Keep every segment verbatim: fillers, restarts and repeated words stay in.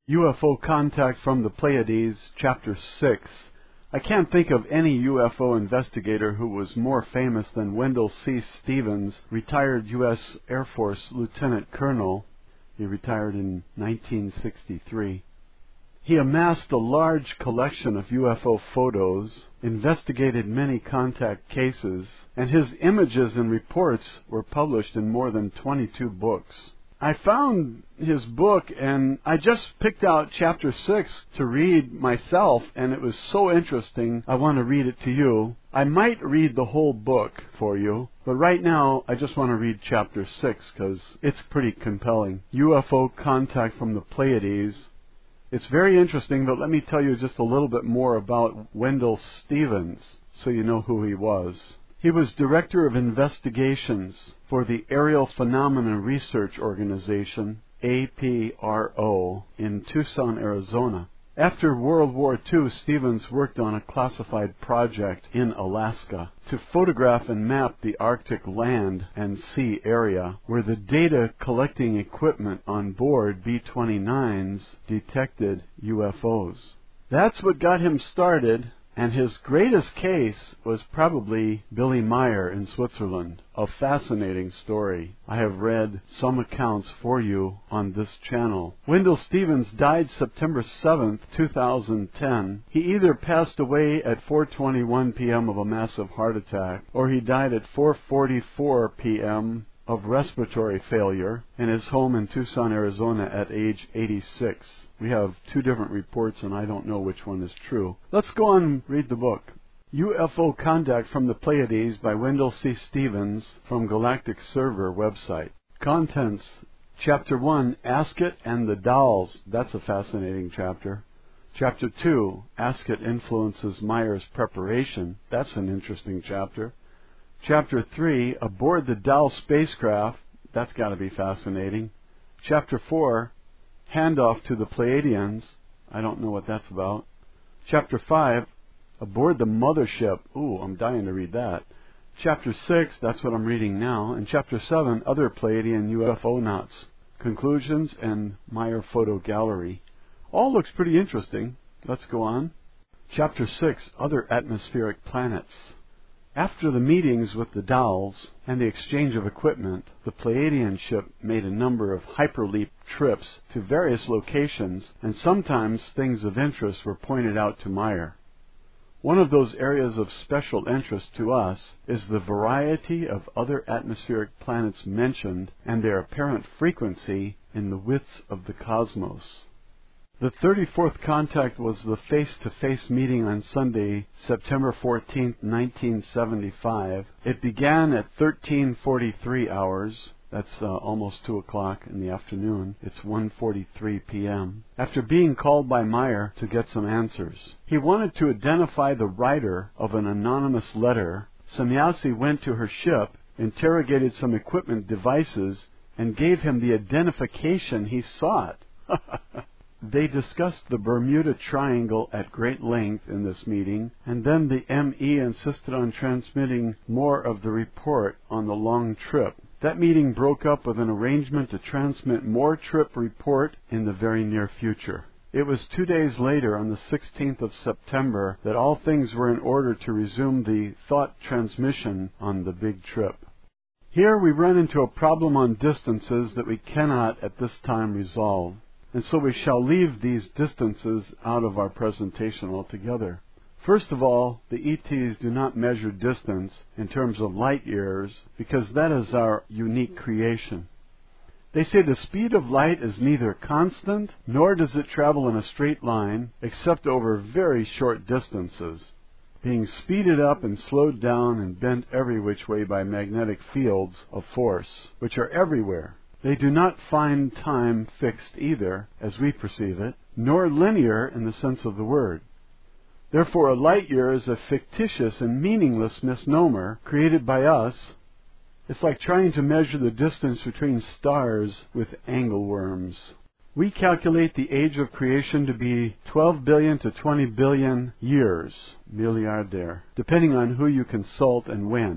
U F O Contact from the Pleiades, Chapter six. I can't think of any U F O investigator who was more famous than Wendell C. Stevens, retired U S Air Force Lieutenant Colonel. He retired in nineteen sixty-three. He amassed a large collection of U F O photos, investigated many contact cases, and his images and reports were published in more than twenty-two books. I found his book, and I just picked out chapter six to read myself, and it was so interesting, I want to read it to you. I might read the whole book for you, but right now I just want to read chapter six because it's pretty compelling. U F O Contact from the Pleiades. It's very interesting, but let me tell you just a little bit more about Wendell Stevens so you know who he was. He was Director of Investigations for the Aerial Phenomena Research Organization, A P R O, in Tucson, Arizona. After World War Two, Stevens worked on a classified project in Alaska to photograph and map the Arctic land and sea area where the data collecting equipment on board B twenty-nines detected U F Os. That's what got him started. And his greatest case was probably Billy Meier in Switzerland. A fascinating story. I have read some accounts for you on this channel. Wendell Stevens died September seventh, two thousand ten. He either passed away at four twenty-one p.m. of a massive heart attack, or he died at four forty-four p.m. of respiratory failure in his home in Tucson, Arizona at age eighty-six. We have two different reports and I don't know which one is true. Let's go on and read the book. U F O Contact from the Pleiades by Wendell C. Stevens from Galactic Server website. Contents. Chapter one, Asket and the Dolls. That's a fascinating chapter. Chapter two, Asket influences Meier's preparation. That's an interesting chapter. Chapter three, Aboard the Doll Spacecraft. That's got to be fascinating. Chapter four, Handoff to the Pleiadians. I don't know what that's about. Chapter five, Aboard the Mothership. Ooh, I'm dying to read that. Chapter six, that's what I'm reading now. And Chapter seven, Other Pleiadian U F O Nauts. Conclusions and Meier Photo Gallery. All looks pretty interesting. Let's go on. Chapter six, Other Atmospheric Planets. After the meetings with the dolls and the exchange of equipment, the Pleiadian ship made a number of hyperleap trips to various locations, and sometimes things of interest were pointed out to Meier. One of those areas of special interest to us is the variety of other atmospheric planets mentioned and their apparent frequency in the widths of the cosmos. The thirty-fourth contact was the face-to-face meeting on Sunday, September fourteenth, nineteen seventy-five. It began at thirteen forty-three hours. That's uh, almost two o'clock in the afternoon. It's one forty-three p.m. After being called by Meier to get some answers. He wanted to identify the writer of an anonymous letter. Semjase went to her ship, interrogated some equipment devices, and gave him the identification he sought. They discussed the Bermuda Triangle at great length in this meeting, and then the M E insisted on transmitting more of the report on the long trip. That meeting broke up with an arrangement to transmit more trip report in the very near future. It was two days later, on the sixteenth of September, that all things were in order to resume the thought transmission on the big trip. Here we run into a problem on distances that we cannot at this time resolve. And so we shall leave these distances out of our presentation altogether. First of all, the E Ts do not measure distance in terms of light years because that is our unique creation. They say the speed of light is neither constant nor does it travel in a straight line except over very short distances, being speeded up and slowed down and bent every which way by magnetic fields of force, which are everywhere. They do not find time fixed either, as we perceive it, nor linear in the sense of the word. Therefore, a light year is a fictitious and meaningless misnomer created by us. It's like trying to measure the distance between stars with angleworms. We calculate the age of creation to be twelve billion to twenty billion years, milliardaire, depending on who you consult and when.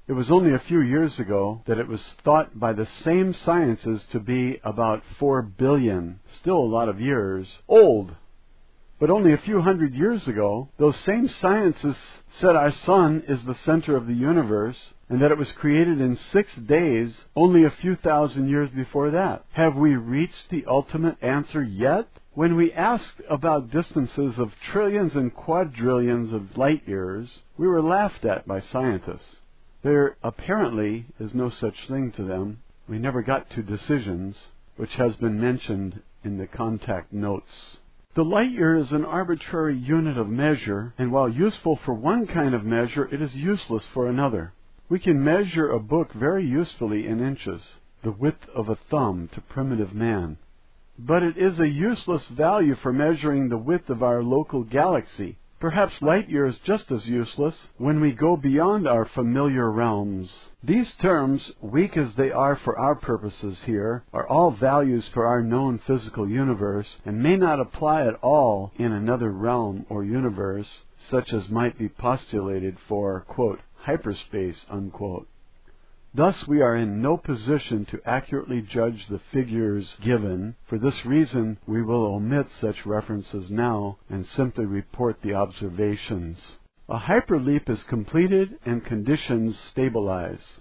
It was only a few years ago that it was thought by the same sciences to be about four billion, still a lot of years, old. But only a few hundred years ago, those same sciences said our sun is the center of the universe and that it was created in six days only a few thousand years before that. Have we reached the ultimate answer yet? When we asked about distances of trillions and quadrillions of light years, we were laughed at by scientists. There apparently is no such thing to them. We never got to decisions, which has been mentioned in the contact notes. The light year is an arbitrary unit of measure, and while useful for one kind of measure, it is useless for another. We can measure a book very usefully in inches, the width of a thumb to primitive man. But it is a useless value for measuring the width of our local galaxy. Perhaps light year is just as useless when we go beyond our familiar realms. These terms, weak as they are for our purposes here, are all values for our known physical universe and may not apply at all in another realm or universe, such as might be postulated for, quote, hyperspace, unquote. Thus, we are in no position to accurately judge the figures given. For this reason, we will omit such references now and simply report the observations. A hyperleap is completed and conditions stabilize.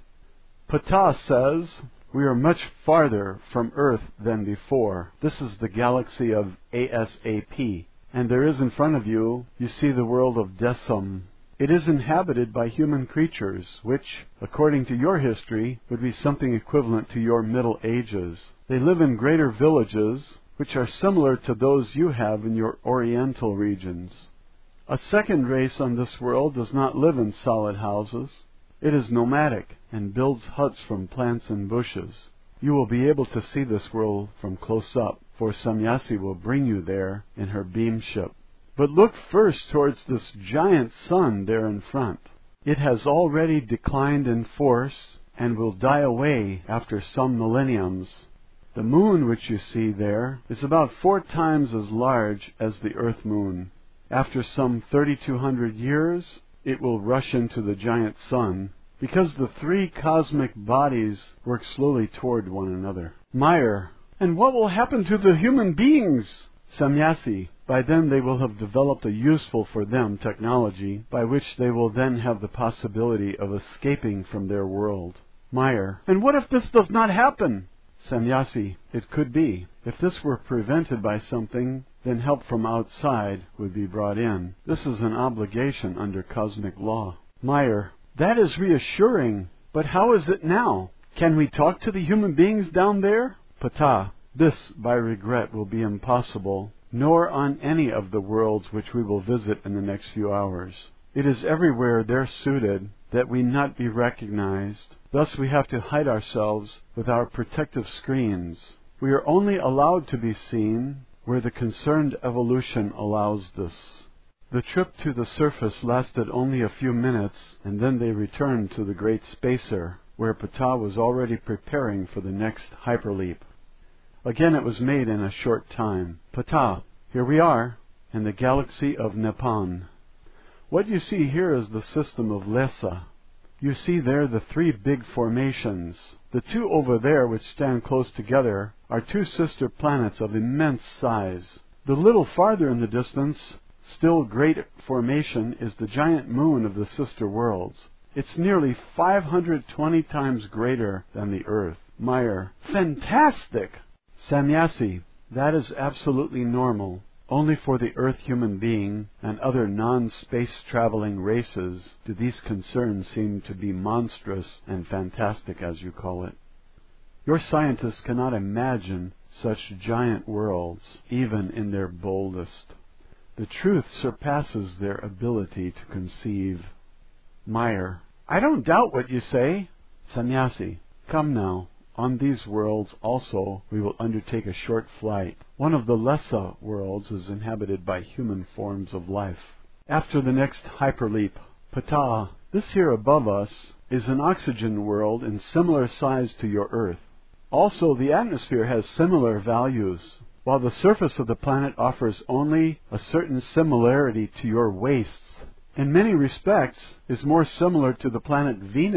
Ptah says, we are much farther from Earth than before. This is the galaxy of A S A P. And there is in front of you, you see the world of Desum. It is inhabited by human creatures, which, according to your history, would be something equivalent to your Middle Ages. They live in greater villages, which are similar to those you have in your Oriental regions. A second race on this world does not live in solid houses. It is nomadic and builds huts from plants and bushes. You will be able to see this world from close up, for Samyasi will bring you there in her beam ship. But look first towards this giant sun there in front. It has already declined in force and will die away after some millenniums. The moon which you see there is about four times as large as the Earth moon. After some thirty-two hundred years, it will rush into the giant sun, because the three cosmic bodies work slowly toward one another. Meyer, and what will happen to the human beings? Samyasi, by then they will have developed a useful for them technology by which they will then have the possibility of escaping from their world. Meyer, and what if this does not happen? Samyasi, it could be. If this were prevented by something, then help from outside would be brought in. This is an obligation under cosmic law. Meyer, that is reassuring, but how is it now? Can we talk to the human beings down there? Ptah, this, by regret, will be impossible, nor on any of the worlds which we will visit in the next few hours. It is everywhere there suited that we not be recognized. Thus we have to hide ourselves with our protective screens. We are only allowed to be seen where the concerned evolution allows this. The trip to the surface lasted only a few minutes, and then they returned to the great spacer, where Ptah was already preparing for the next hyperleap. Again it was made in a short time. Ptah, here we are, in the galaxy of Nepan. What you see here is the system of Lessa. You see there the three big formations. The two over there, which stand close together, are two sister planets of immense size. The little farther in the distance, still great formation, is the giant moon of the sister worlds. It's nearly five hundred twenty times greater than the Earth. Meyer, fantastic! Samyasi, that is absolutely normal. Only for the Earth human being and other non-space traveling races do these concerns seem to be monstrous and fantastic, as you call it. Your scientists cannot imagine such giant worlds, even in their boldest. The truth surpasses their ability to conceive. Meyer, I don't doubt what you say. Samyasi, come now. On these worlds also we will undertake a short flight. One of the Lessa worlds is inhabited by human forms of life. After the next hyperleap, Ptah, this here above us, is an oxygen world in similar size to your Earth. Also, the atmosphere has similar values, while the surface of the planet offers only a certain similarity to your wastes. In many respects, is more similar to the planet Venus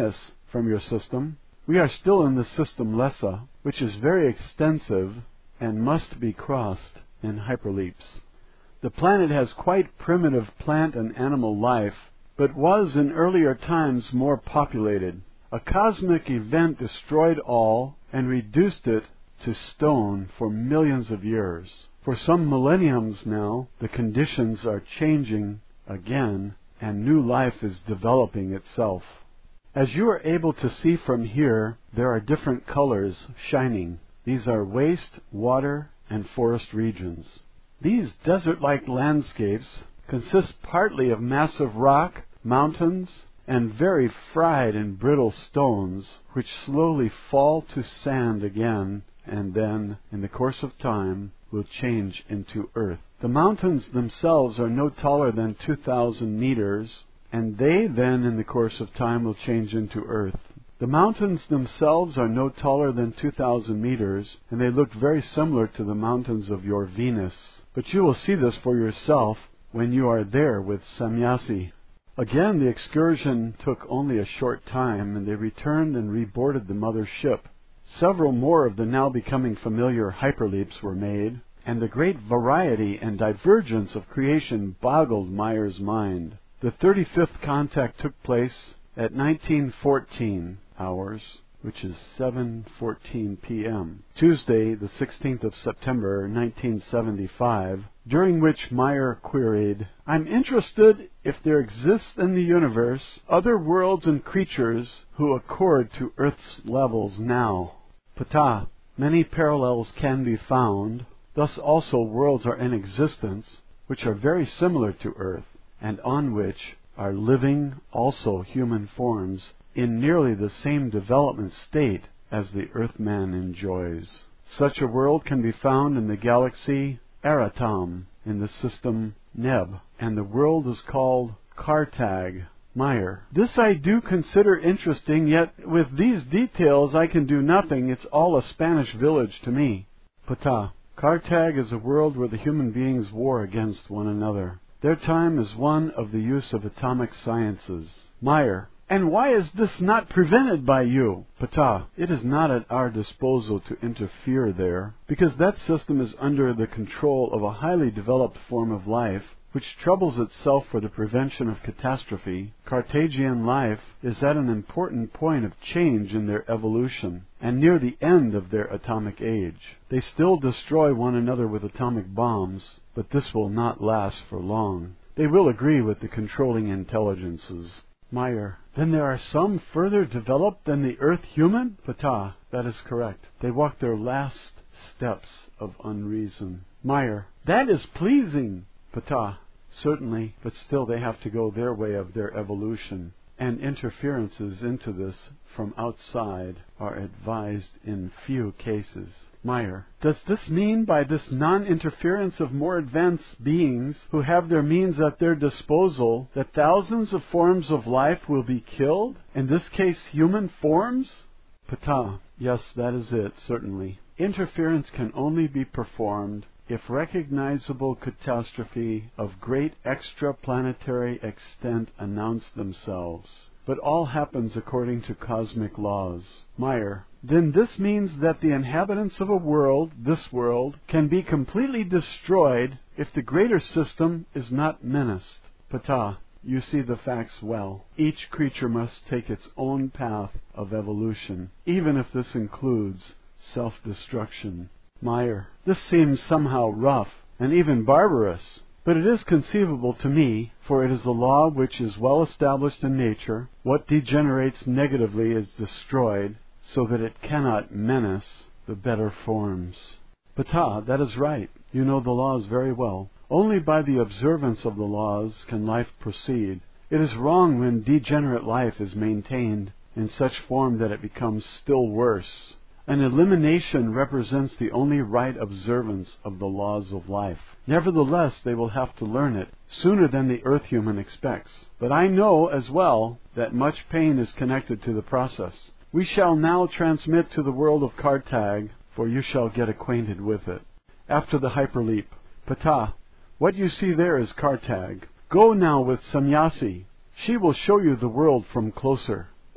from your system. We are still in the system Lessa, which is very extensive and must be crossed in hyperleaps. The planet has quite primitive plant and animal life, but was in earlier times more populated. A cosmic event destroyed all and reduced it to stone for millions of years. For some millenniums now, the conditions are changing again, and new life is developing itself. As you are able to see from here, there are different colors shining. These are waste, water, and forest regions. These desert-like landscapes consist partly of massive rock, mountains, and very fried and brittle stones, which slowly fall to sand again, and then, in the course of time, will change into earth. The mountains themselves are no taller than two thousand meters, and they then, in the course of time, will change into earth. The mountains themselves are no taller than two thousand meters, and they look very similar to the mountains of your Venus. But you will see this for yourself when you are there with Samyasi. Again, the excursion took only a short time, and they returned and reboarded the mother ship. Several more of the now becoming familiar hyperleaps were made, and the great variety and divergence of creation boggled Meyer's mind. The thirty-fifth contact took place at nineteen fourteen hours, which is seven fourteen p.m., Tuesday, the sixteenth of September, nineteen seventy-five, during which Meyer queried, "I'm interested if there exists in the universe other worlds and creatures who accord to Earth's levels now." Ptah, many parallels can be found. Thus also worlds are in existence which are very similar to Earth, and on which are living also human forms in nearly the same development state as the Earthman enjoys. Such a world can be found in the galaxy Aratam in the system Neb, and the world is called Kartag. Meyer: This I do consider interesting, yet with these details I can do nothing. It's all a Spanish village to me. Ptah: Kartag is a world where the human beings war against one another. Their time is one of the use of atomic sciences. Meyer: And why is this not prevented by you? Ptah: It is not at our disposal to interfere there, because that system is under the control of a highly developed form of life, which troubles itself for the prevention of catastrophe. Cartesian life is at an important point of change in their evolution, and near the end of their atomic age. They still destroy one another with atomic bombs, but this will not last for long. They will agree with the controlling intelligences. Meyer: Then there are some further developed than the Earth human? Ptah: That is correct. They walk their last steps of unreason. Meyer: That is pleasing. Ptah: Certainly, but still they have to go their way of their evolution, and interferences into this from outside are advised in few cases. Meyer: Does this mean by this non-interference of more advanced beings who have their means at their disposal that thousands of forms of life will be killed, in this case human forms? Ptah: Yes, that is it, certainly. Interference can only be performed if recognizable catastrophe of great extraplanetary extent announce themselves. But all happens according to cosmic laws. Meyer: Then this means that the inhabitants of a world, this world, can be completely destroyed if the greater system is not menaced. Ptah: You see the facts well. Each creature must take its own path of evolution, even if this includes self-destruction. Meyer: This seems somehow rough and even barbarous, but it is conceivable to me, for it is a law which is well established in nature. What degenerates negatively is destroyed, so that it cannot menace the better forms. Ptah: That is right. You know the laws very well. Only by the observance of the laws can life proceed. It is wrong when degenerate life is maintained in such form that it becomes still worse. An elimination represents the only right observance of the laws of life. Nevertheless, they will have to learn it sooner than the Earth human expects. But I know as well that much pain is connected to the process. We shall now transmit to the world of Kartag, for you shall get acquainted with it. After the hyperleap: Ptah: What you see there is Kartag. Go now with Samyasi. She will show you the world from closer.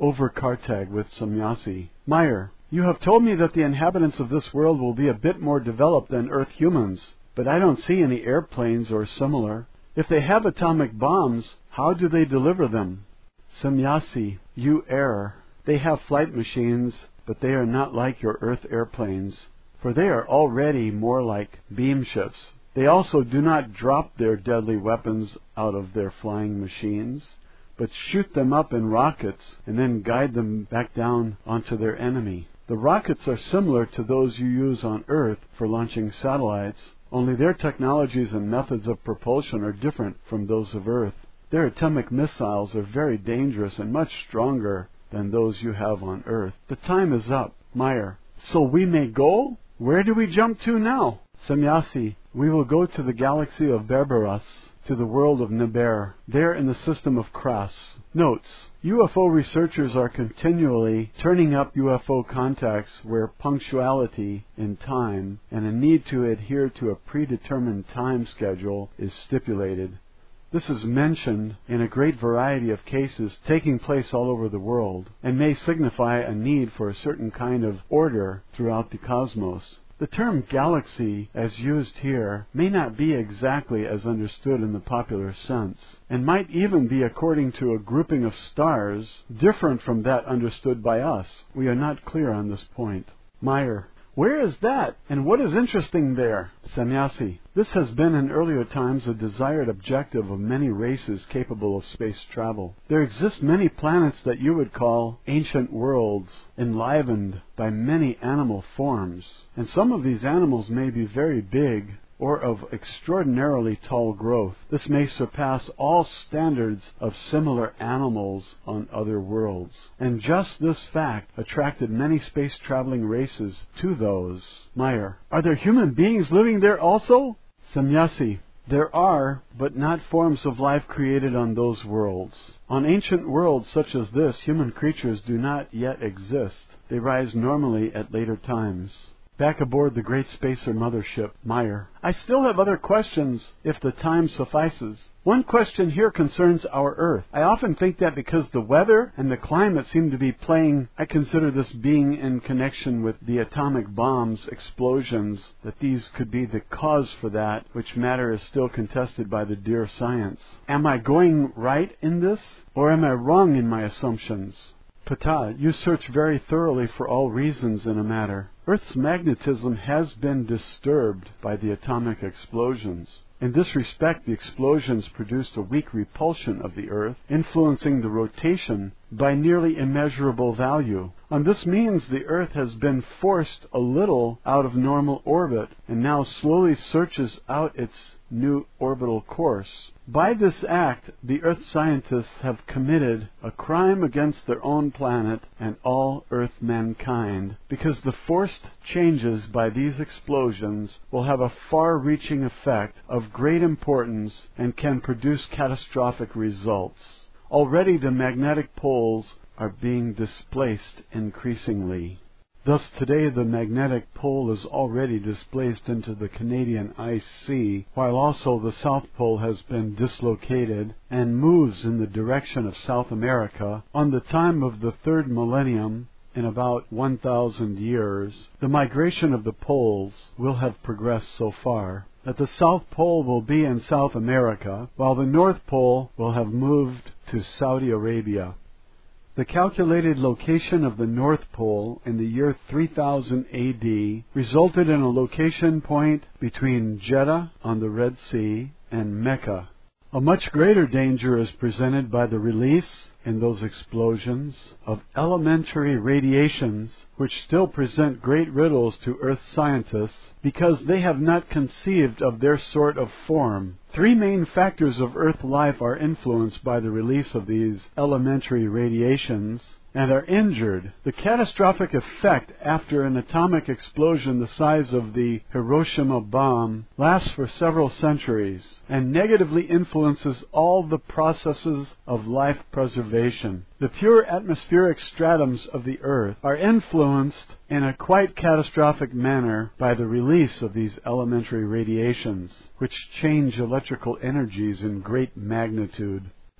over Kartag with Samyasi. Meyer, you have told me that the inhabitants of this world will be a bit more developed than Earth humans, but I don't see any airplanes or similar. If they have atomic bombs, how do they deliver them? Samyasi, you err. They have flight machines, but they are not like your Earth airplanes, for they are already more like beam ships. They also do not drop their deadly weapons out of their flying machines, but shoot them up in rockets and then guide them back down onto their enemy. The rockets are similar to those you use on Earth for launching satellites, only their technologies and methods of propulsion are different from those of Earth. Their atomic missiles are very dangerous and much stronger than those you have on Earth. The time is up. Meyer, so we may go? Where do we jump to now? Samyasi, we will go to the galaxy of Berberas, to the world of Neber, there in the system of Kras. Notes: U F O researchers are continually turning up U F O contacts where punctuality in time and a need to adhere to a predetermined time schedule is stipulated. This is mentioned in a great variety of cases taking place all over the world, and may signify a need for a certain kind of order throughout the cosmos. The term galaxy, as used here, may not be exactly as understood in the popular sense, and might even be according to a grouping of stars different from that understood by us. We are not clear on this point. Meyer, where is that, and what is interesting there? Samyasi, this has been in earlier times a desired objective of many races capable of space travel. There exist many planets that you would call ancient worlds, enlivened by many animal forms, and some of these animals may be very big, or of extraordinarily tall growth. This may surpass all standards of similar animals on other worlds. And just this fact attracted many space-traveling races to those. Meyer, are there human beings living there also? Samyasi, there are, but not forms of life created on those worlds. On ancient worlds such as this, human creatures do not yet exist. They rise normally at later times. Back aboard the great spacer mothership, Meyer. I still have other questions, if the time suffices. One question here concerns our Earth. I often think that because the weather and the climate seem to be playing, I consider this being in connection with the atomic bombs explosions, that these could be the cause for that, which matter is still contested by the dear science. Am I going right in this, or am I wrong in my assumptions? Ptah, you search very thoroughly for all reasons in a matter. Earth's magnetism has been disturbed by the atomic explosions. In this respect, the explosions produced a weak repulsion of the Earth, influencing the rotation by nearly immeasurable value. On this means the Earth has been forced a little out of normal orbit and now slowly searches out its new orbital course. By this act, the Earth scientists have committed a crime against their own planet and all Earth mankind, because the forced changes by these explosions will have a far-reaching effect of great importance and can produce catastrophic results. Already the magnetic poles are being displaced increasingly. Thus today the magnetic pole is already displaced into the Canadian Ice Sea, while also the South Pole has been dislocated and moves in the direction of South America. On the time of the third millennium, in about one thousand years, the migration of the poles will have progressed so far that the South Pole will be in South America, while the North Pole will have moved to Saudi Arabia. The calculated location of the North Pole in the year three thousand A D resulted in a location point between Jeddah on the Red Sea and Mecca. A much greater danger is presented by the release in those explosions of elementary radiations, which still present great riddles to Earth scientists because they have not conceived of their sort of form. Three main factors of Earth life are influenced by the release of these elementary radiations and are injured. The catastrophic effect after an atomic explosion the size of the Hiroshima bomb lasts for several centuries and negatively influences all the processes of life preservation. The pure atmospheric stratums of the Earth are influenced in a quite catastrophic manner by the release of these elementary radiations, which change electrical energies in great magnitude.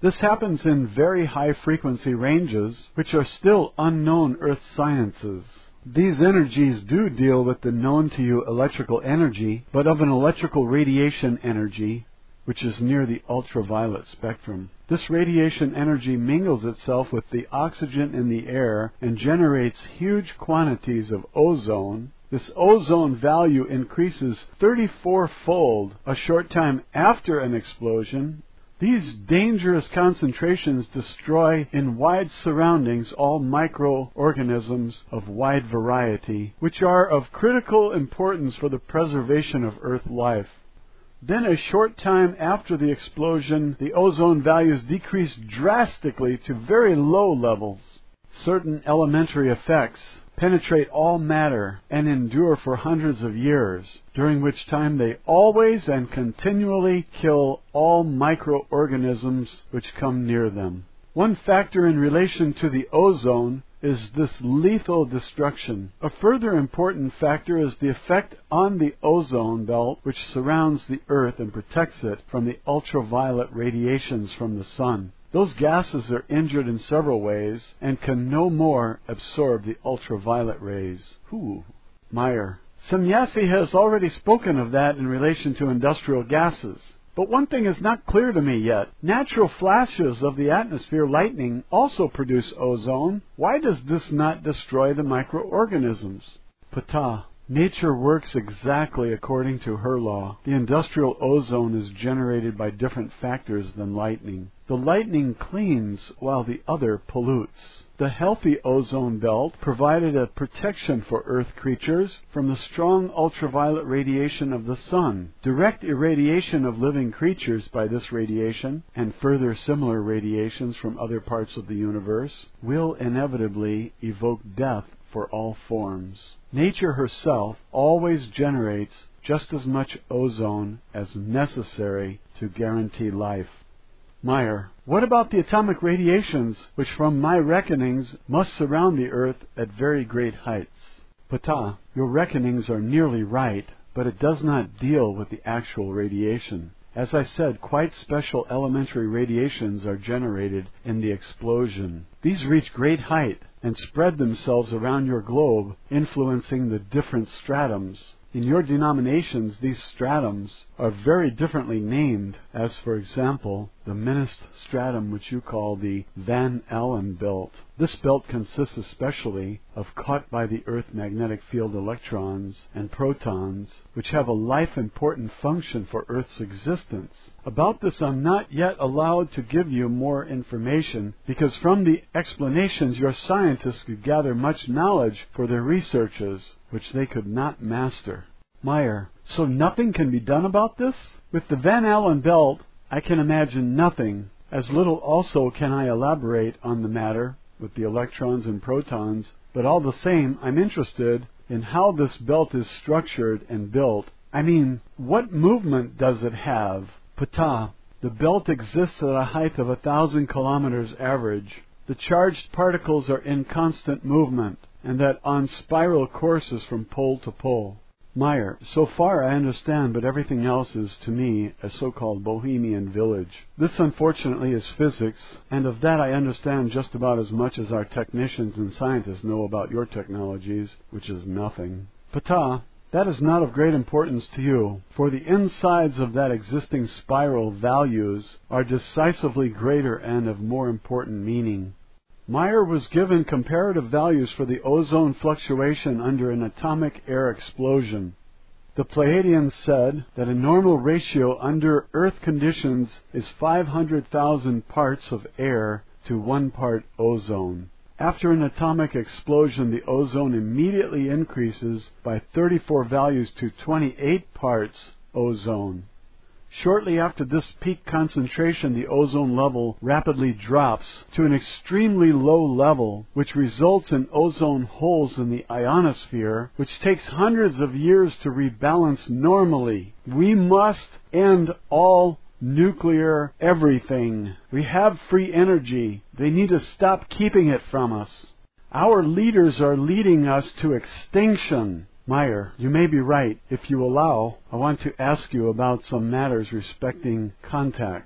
This happens in very high frequency ranges, which are still unknown Earth sciences. These energies do deal with the known to you electrical energy, but of an electrical radiation energy, which is near the ultraviolet spectrum. This radiation energy mingles itself with the oxygen in the air and generates huge quantities of ozone. This ozone value increases thirty-four-fold a short time after an explosion. These dangerous concentrations destroy in wide surroundings all microorganisms of wide variety, which are of critical importance for the preservation of Earth life. Then a short time after the explosion, the ozone values decrease drastically to very low levels. Certain elementary effects penetrate all matter and endure for hundreds of years, during which time they always and continually kill all microorganisms which come near them. One factor in relation to the ozone is this lethal destruction. A further important factor is the effect on the ozone belt which surrounds the Earth and protects it from the ultraviolet radiations from the sun. Those gases are injured in several ways and can no more absorb the ultraviolet rays. Whew. Meyer. Semyasi has already spoken of that in relation to industrial gases. But one thing is not clear to me yet. Natural flashes of the atmosphere lightning also produce ozone. Why does this not destroy the microorganisms? Ptah. Nature works exactly according to her law. The industrial ozone is generated by different factors than lightning. The lightning cleans while the other pollutes. The healthy ozone belt provided a protection for Earth creatures from the strong ultraviolet radiation of the sun. Direct irradiation of living creatures by this radiation, and further similar radiations from other parts of the universe, will inevitably evoke death for all forms. Nature herself always generates just as much ozone as necessary to guarantee life. Meyer. What about the atomic radiations, which from my reckonings must surround the Earth at very great heights? Ptah. Your reckonings are nearly right, but it does not deal with the actual radiation. As I said, quite special elementary radiations are generated in the explosion. These reach great height and spread themselves around your globe, influencing the different stratums. In your denominations, these stratums are very differently named, as for example, the Minist stratum, which you call the Van Allen belt. This belt consists especially of caught by the Earth magnetic field electrons and protons, which have a life-important function for Earth's existence. About this I'm not yet allowed to give you more information, because from the explanations your scientists could gather much knowledge for their researches, which they could not master. Meyer. So nothing can be done about this? With the Van Allen belt, I can imagine nothing. As little also can I elaborate on the matter with the electrons and protons, but all the same I'm interested in how this belt is structured and built. I mean, what movement does it have? Ptah. The belt exists at a height of a thousand kilometers average. The charged particles are in constant movement, and that on spiral courses from pole to pole. Meyer. So far I understand, but everything else is to me a so-called bohemian village. This unfortunately is physics, and of that I understand just about as much as our technicians and scientists know about your technologies, which is nothing. Ptah. That is not of great importance to you, for the insides of that existing spiral values are decisively greater and of more important meaning. Meyer was given comparative values for the ozone fluctuation under an atomic air explosion. The Pleiadians said that a normal ratio under Earth conditions is five hundred thousand parts of air to one part ozone. After an atomic explosion, the ozone immediately increases by thirty-four values to twenty-eight parts ozone. Shortly after this peak concentration, the ozone level rapidly drops to an extremely low level, which results in ozone holes in the ionosphere, which takes hundreds of years to rebalance normally. We must end all nuclear everything. We have free energy. They need to stop keeping it from us. Our leaders are leading us to extinction. Meyer, you may be right. If you allow, I want to ask you about some matters respecting contacts.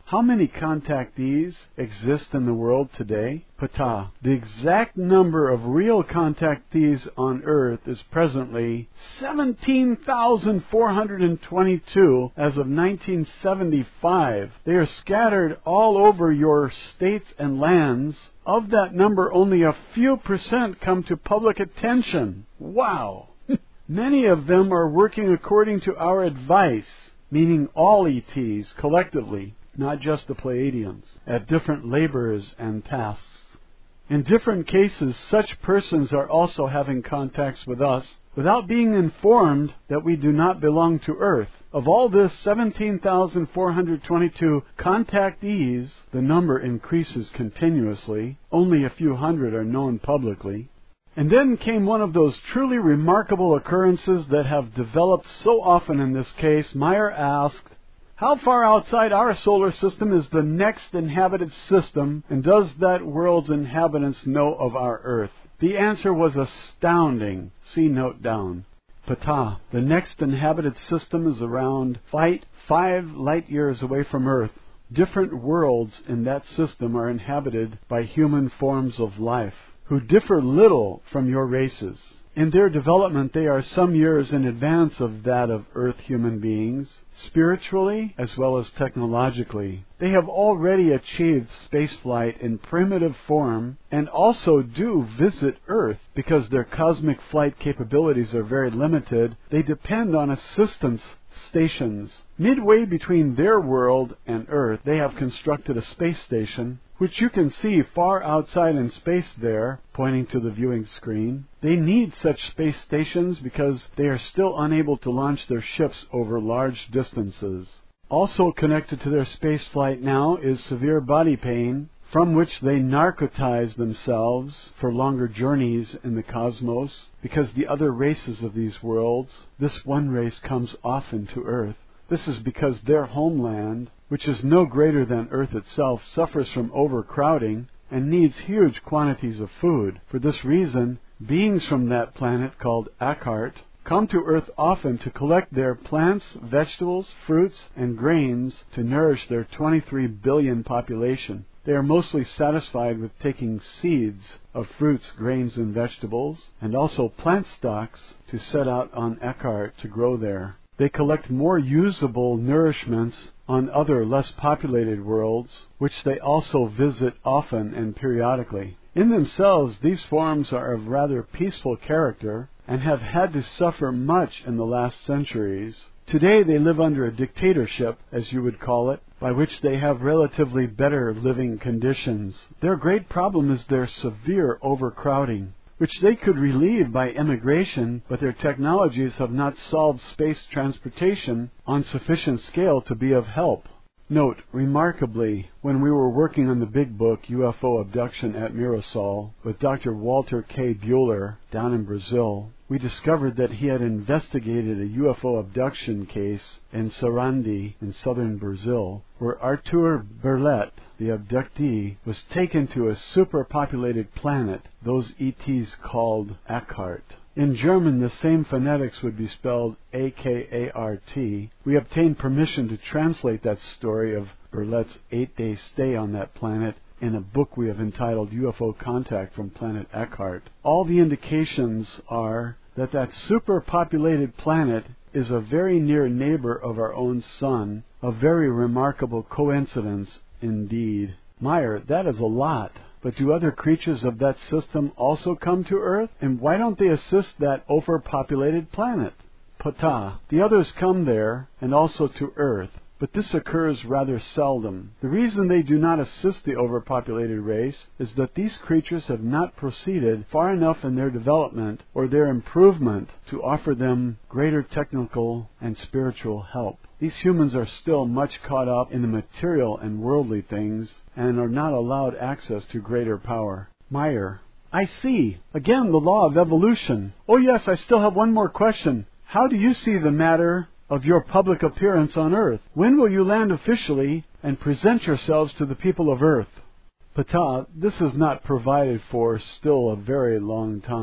How many contactees exist in the world today? Ptah. The exact number of real contactees on Earth is presently seventeen thousand four hundred twenty-two as of nineteen seventy-five. They are scattered all over your states and lands. Of that number, only a few percent come to public attention. Wow! Many of them are working according to our advice, meaning all E Ts collectively, not just the Pleiadians, at different labors and tasks. In different cases, such persons are also having contacts with us without being informed that we do not belong to Earth. Of all this seventeen thousand four hundred twenty-two contactees, the number increases continuously. Only a few hundred are known publicly. And then came one of those truly remarkable occurrences that have developed so often in this case. Meyer asked, how far outside our solar system is the next inhabited system, and does that world's inhabitants know of our Earth? The answer was astounding. See note down. Ptah. The next inhabited system is around five light years away from Earth. Different worlds in that system are inhabited by human forms of life, who differ little from your races. In their development, they are some years in advance of that of Earth human beings, spiritually as well as technologically. They have already achieved spaceflight in primitive form and also do visit Earth. Because their cosmic flight capabilities are very limited, they depend on assistance stations. Midway between their world and Earth, they have constructed a space station, which you can see far outside in space there, pointing to the viewing screen. They need such space stations because they are still unable to launch their ships over large distances. Also connected to their space flight now is severe body pain, from which they narcotize themselves for longer journeys in the cosmos. Because the other races of these worlds, this one race comes often to Earth. This is because their homeland, which is no greater than Earth itself, suffers from overcrowding and needs huge quantities of food. For this reason, beings from that planet called Akart come to Earth often to collect their plants, vegetables, fruits, and grains to nourish their twenty-three billion population. They are mostly satisfied with taking seeds of fruits, grains, and vegetables, and also plant stocks to set out on Akart to grow there. They collect more usable nourishments on other less populated worlds, which they also visit often and periodically. In themselves, these forms are of rather peaceful character and have had to suffer much in the last centuries. Today they live under a dictatorship, as you would call it, by which they have relatively better living conditions. Their great problem is their severe overcrowding, which they could relieve by immigration, but their technologies have not solved space transportation on sufficient scale to be of help. Note, remarkably, when we were working on the big book, U F O Abduction at Mirasol, with Doctor Walter K. Bueller down in Brazil, we discovered that he had investigated a U F O abduction case in Sarandi in southern Brazil, where Arthur Berlet, the abductee, was taken to a superpopulated planet, those E Ts called Akart. In German, the same phonetics would be spelled A K A R T. We obtained permission to translate that story of Berlet's eight-day stay on that planet in a book we have entitled U F O Contact from Planet Akart. All the indications are that that superpopulated planet is a very near neighbor of our own sun, a very remarkable coincidence indeed. Meyer, that is a lot. But do other creatures of that system also come to Earth? And why don't they assist that overpopulated planet? Ptah. The others come there, and also to Earth. But this occurs rather seldom. The reason they do not assist the overpopulated race is that these creatures have not proceeded far enough in their development or their improvement to offer them greater technical and spiritual help. These humans are still much caught up in the material and worldly things and are not allowed access to greater power. Meyer. I see. Again, the law of evolution. Oh yes, I still have one more question. How do you see the matter of your public appearance on Earth? When will you land officially and present yourselves to the people of Earth? Ptah, this is not provided for still a very long time.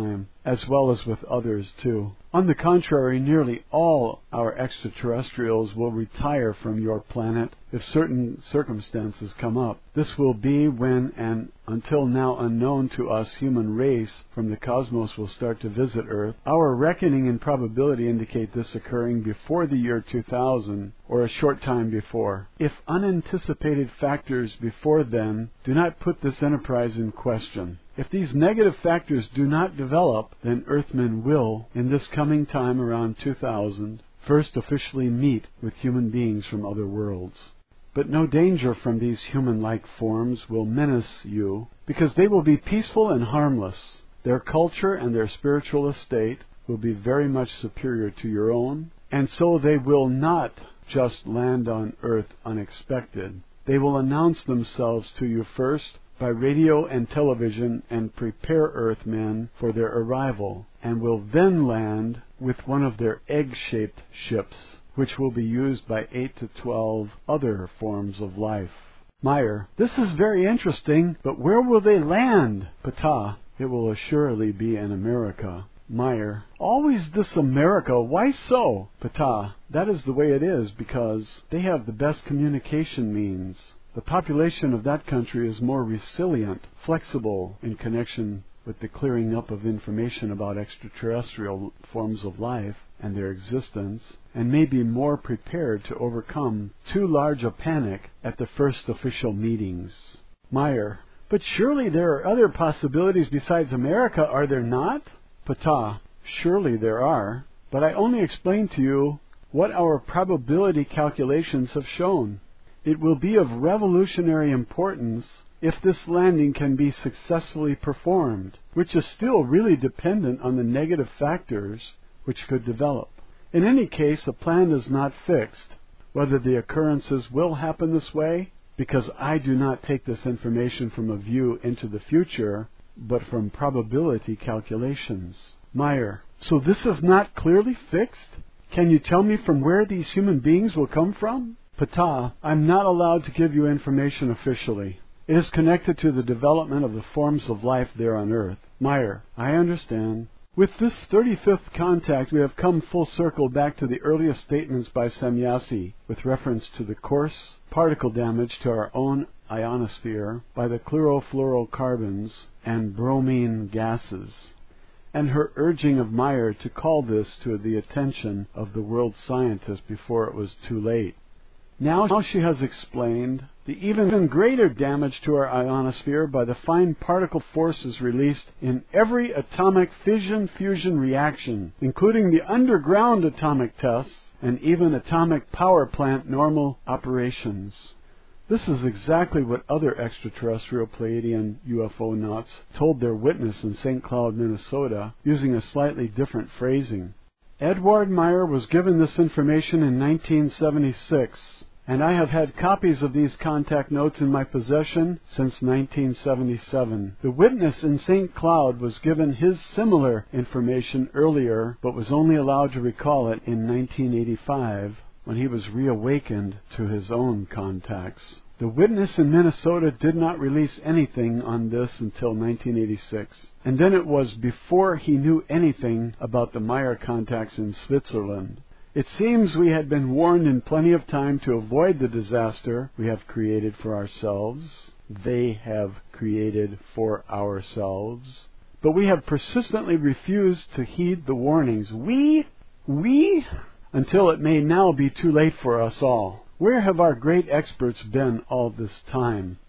as well as with others too. On the contrary, nearly all our extraterrestrials will retire from your planet if certain circumstances come up. This will be when an until now unknown to us human race from the cosmos will start to visit Earth. Our reckoning and probability indicate this occurring before the year two thousand, or a short time before. If unanticipated factors before then do not put this enterprise in question. If these negative factors do not develop, then Earthmen will, in this coming time around two thousand, first officially meet with human beings from other worlds. But no danger from these human-like forms will menace you, because they will be peaceful and harmless. Their culture and their spiritual estate will be very much superior to your own, and so they will not just land on Earth unexpected. They will announce themselves to you first by radio and television and prepare Earthmen for their arrival, and will then land with one of their egg-shaped ships, which will be used by eight to twelve other forms of life. Meyer: This is very interesting, but where will they land? Ptah: It will assuredly be in America. Meyer: Always this America, why so? Ptah: That is the way it is, because they have the best communication means. The population of that country is more resilient, flexible in connection with the clearing up of information about extraterrestrial forms of life and their existence, and may be more prepared to overcome too large a panic at the first official meetings. Meyer: But surely there are other possibilities besides America, are there not? Ptah: Surely there are, but I only explained to you what our probability calculations have shown. It will be of revolutionary importance if this landing can be successfully performed, which is still really dependent on the negative factors which could develop. In any case, the plan is not fixed, whether the occurrences will happen this way, because I do not take this information from a view into the future, but from probability calculations. Meyer: So this is not clearly fixed? Can you tell me from where these human beings will come from? Ptah: I'm not allowed to give you information officially. It is connected to the development of the forms of life there on Earth. Meyer: I understand. With this thirty-fifth contact, we have come full circle back to the earliest statements by Semyasi with reference to the coarse particle damage to our own ionosphere by the chlorofluorocarbons and bromine gases, and her urging of Meyer to call this to the attention of the world scientists before it was too late. Now she has explained the even greater damage to our ionosphere by the fine particle forces released in every atomic fission-fusion reaction, including the underground atomic tests and even atomic power plant normal operations. This is exactly what other extraterrestrial Pleiadian U F O nauts told their witness in Saint Cloud, Minnesota, using a slightly different phrasing. Edward Meyer was given this information in nineteen seventy-six, and I have had copies of these contact notes in my possession since nineteen seventy-seven. The witness in Saint Cloud was given his similar information earlier, but was only allowed to recall it in nineteen eighty-five, when he was reawakened to his own contacts. The witness in Minnesota did not release anything on this until nineteen eighty-six, and then it was before he knew anything about the Meyer contacts in Switzerland. It seems we had been warned in plenty of time to avoid the disaster we have created for ourselves. They have created for ourselves. But we have persistently refused to heed the warnings. We? We? Until it may now be too late for us all. Where have our great experts been all this time?